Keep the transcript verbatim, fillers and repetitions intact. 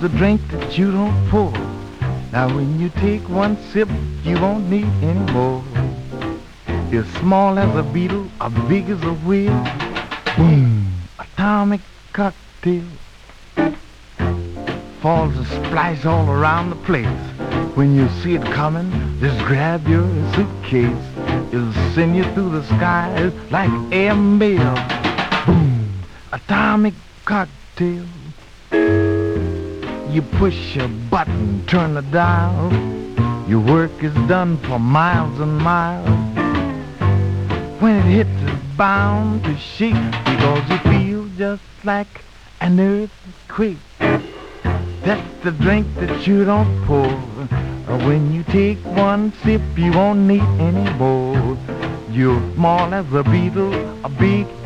the drink that you don't pour. Now when you take one sip, you won't need any more. You're small as a beetle, or big as a whale. Boom, atomic cocktail. Falls a splash all around the place. When you see it coming, just grab your suitcase. It'll send you through the skies like airmail. Boom, atomic cocktail. You push a button, turn the dial. Your work is done for miles and miles. When it hits, it's bound to shake, because you feel just like an earthquake. That's the drink that you don't pour. When you take one sip, you won't need any more. You're small as a beetle, a big